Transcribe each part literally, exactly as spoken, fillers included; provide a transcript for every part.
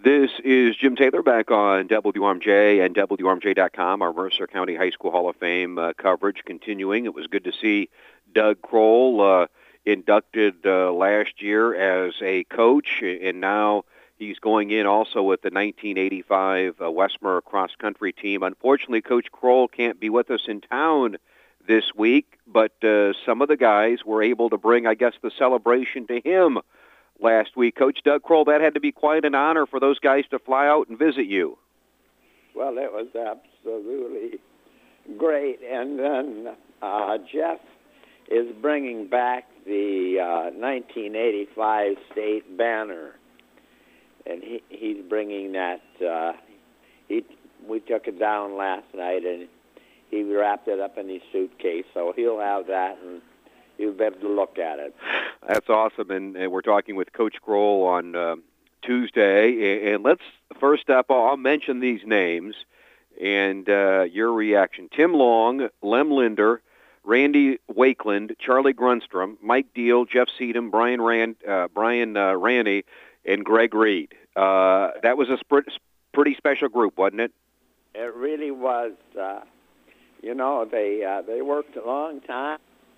This is Jim Taylor back on W R M J and W R M J dot com, our Mercer County High School Hall of Fame uh, coverage continuing. It was good to see Doug Kroll uh, inducted uh, last year as a coach, and now he's going in also with the nineteen eighty-five uh, Westmer cross-country team. Unfortunately, Coach Kroll can't be with us in town this week, but uh, some of the guys were able to bring, I guess, the celebration to him last week. Coach Doug Kroll, that had to be quite an honor for those guys to fly out and visit you. Well, it was absolutely great. And then uh, Jeff is bringing back the uh, nineteen eighty-five state banner, and he, he's bringing that. Uh, he we took it down last night, and he wrapped it up in his suitcase, so he'll have that, and you'll be able to look at it. That's awesome, and, and we're talking with Coach Kroll on uh, Tuesday. And, and let's first up, I'll mention these names and uh, your reaction. Tim Long, Lem Linder, Randy Wakeland, Charlie Grunstrom, Mike Deal, Jeff Seedham, Brian Rand, uh, Brian uh, Ranny, and Greg Reed. Uh, that was a sp- pretty special group, wasn't it? It really was. Uh, you know, they uh, they worked a long time.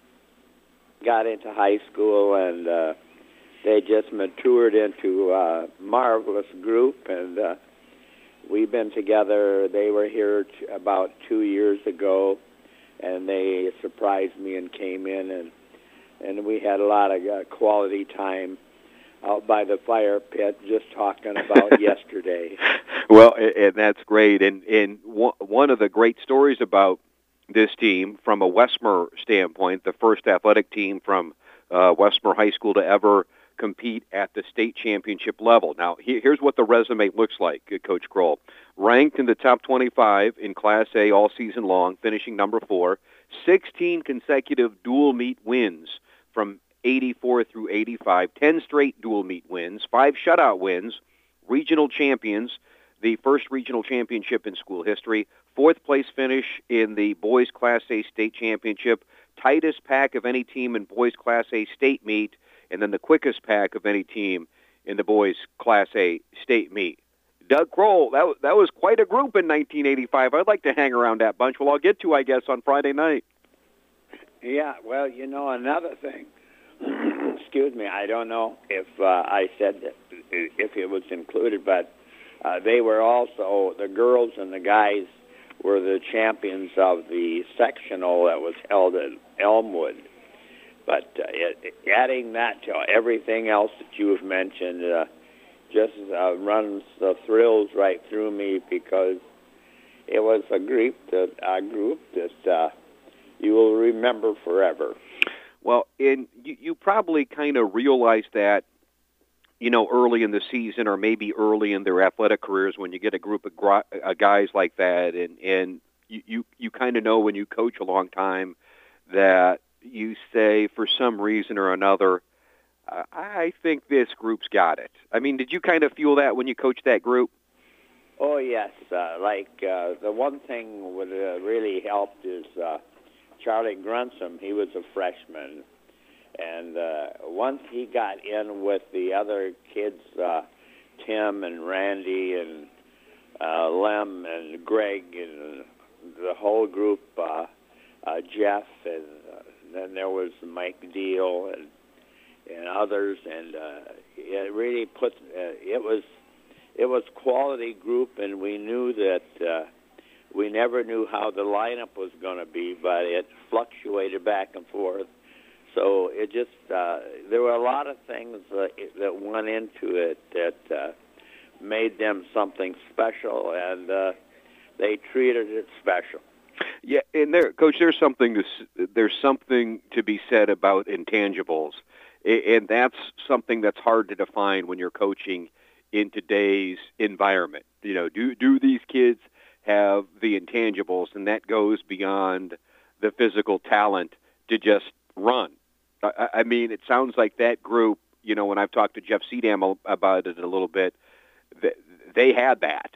Got into high school, and uh, they just matured into a marvelous group, and uh, we've been together. They were here t- about two years ago, and they surprised me and came in, and and we had a lot of uh, quality time out by the fire pit just talking about yesterday. Well, and that's great, and, and one of the great stories about this team, from a Westmer standpoint, the first athletic team from uh, Westmer High School to ever compete at the state championship level. Now, he, here's what the resume looks like, uh, Coach Kroll. Ranked in the top twenty-five in Class A all season long, finishing number four, sixteen consecutive dual meet wins from eighty-four through eighty-five, ten straight dual meet wins, five shutout wins, regional champions, the first regional championship in school history, fourth place finish in the boys Class A state championship, tightest pack of any team in boys Class A state meet, and then the quickest pack of any team in the boys Class A state meet. Doug Kroll, that, that was quite a group in nineteen eighty-five. I'd like to hang around that bunch. Well, I'll get to, I guess, on Friday night. Yeah, well, you know, another thing, excuse me, I don't know if uh, I said that, if it was included, but uh, they were also, the girls and the guys were the champions of the sectional that was held at Elmwood. But uh, it, adding that to everything else that you have mentioned uh, just uh, runs the thrills right through me, because it was a group that, a group that uh, you will remember forever. Well, and you, you probably kind of realized that, you know, early in the season, or maybe early in their athletic careers, when you get a group of gr- uh, guys like that, and, and you, you, you kind of know when you coach a long time that you say, for some reason or another, uh, I think this group's got it. I mean, did you kind of feel that when you coached that group? Oh, yes. Uh, like, uh, the one thing that uh, really helped is uh, Charlie Grunstrom. He was a freshman. And uh, once he got in with the other kids, uh, Tim and Randy and uh, Lem and Greg and the whole group, uh, uh, Jeff, and uh, then there was Mike Deal and and others, and uh, it really put uh, it was it was quality group, and we knew that uh, we never knew how the lineup was going to be, but it fluctuated back and forth. So it just, uh, there were a lot of things uh, that went into it that uh, made them something special, and uh, they treated it special. Yeah, and there, Coach, there's something to there's something to be said about intangibles, and that's something that's hard to define when you're coaching in today's environment. You know, do do these kids have the intangibles, and that goes beyond the physical talent to just run. I mean, it sounds like that group, you know, when I've talked to Jeff Seedham about it a little bit, they had that.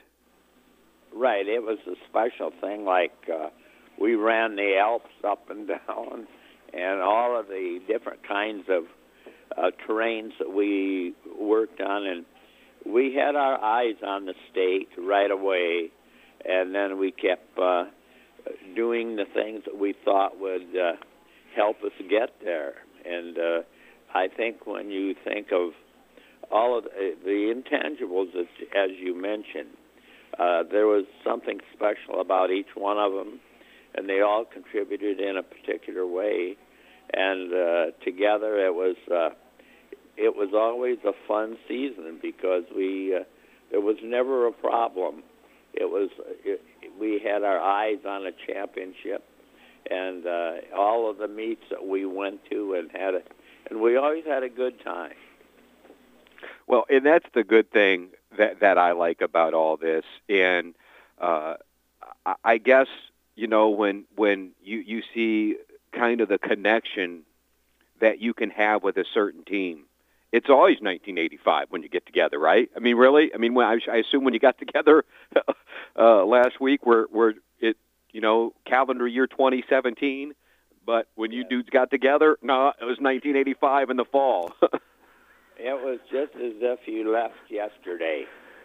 Right. It was a special thing. Like, uh, we ran the Alps up and down, and all of the different kinds of uh, terrains that we worked on. And we had our eyes on the state right away, and then we kept uh, doing the things that we thought would uh, help us get there. And uh, I think when you think of all of the, the intangibles, as, as you mentioned, uh, there was something special about each one of them, and they all contributed in a particular way. And uh, together, it was uh, it was always a fun season because we uh, there was never a problem. It was it, we had our eyes on a championship, and uh, all of the meets that we went to and had a, and we always had a good time. Well, and that's the good thing that that I like about all this. And uh, I, I guess you know when when you you see kind of the connection that you can have with a certain team. It's always nineteen eighty-five when you get together, right? I mean, really? I mean, when I, I assume when you got together uh, last week, we're, we're it, you know, calendar year twenty seventeen. But when you yeah. dudes got together, no, it was nineteen eighty-five in the fall. It was just as if you left yesterday.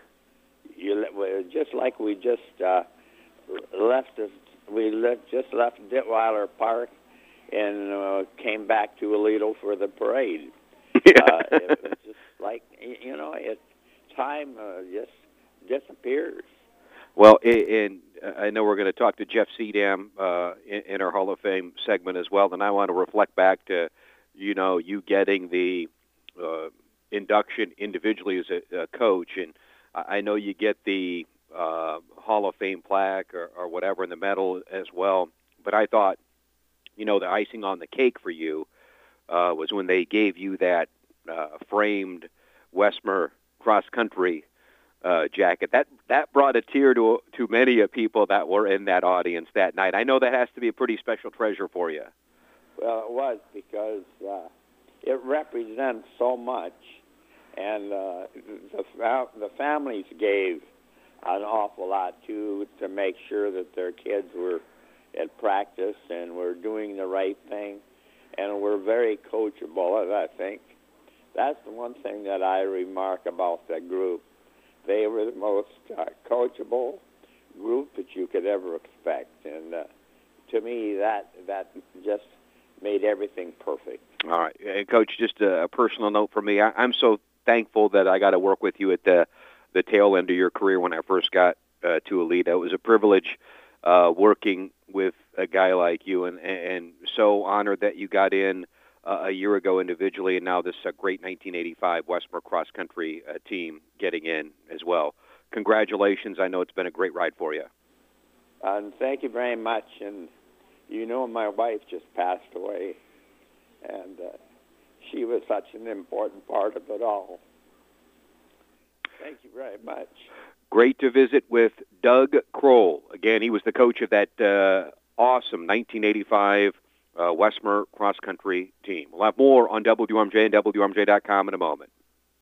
You just like we just uh, left. We left, just left Ditweiler Park and uh, came back to Aledo for the parade. uh, it was just like, you know, it time uh, just disappears. Well, and I know we're going to talk to Jeff Sedam uh, in, in our Hall of Fame segment as well, and I want to reflect back to, you know, you getting the uh, induction individually as a, a coach, and I know you get the uh, Hall of Fame plaque or, or whatever in the medal as well, but I thought, you know, the icing on the cake for you uh, was when they gave you that uh, framed Westmer cross-country uh, jacket. That that brought a tear to to many of people that were in that audience that night. I know that has to be a pretty special treasure for you. Well, it was because uh, it represents so much, and uh, the the families gave an awful lot too to make sure that their kids were at practice and were doing the right thing, and were very coachable. And I think that's the one thing that I remark about that group. They were the most uh, coachable group that you could ever expect, and uh, to me, that that just made everything perfect. All right, and Coach, just a, a personal note for me. I, I'm so thankful that I got to work with you at the the tail end of your career when I first got uh, to Aledo. It was a privilege uh, working with a guy like you, and and so honored that you got in uh, a year ago individually, and now this uh, great nineteen eighty-five Westmer cross country uh, team getting in as well. Congratulations! I know it's been a great ride for you. And thank you very much. And you know, my wife just passed away, and uh, she was such an important part of it all. Thank you very much. Great to visit with Doug Kroll. Again, he was the coach of that uh, awesome nineteen eighty-five uh, Westmer cross-country team. We'll have more on W M J and W M J dot com in a moment.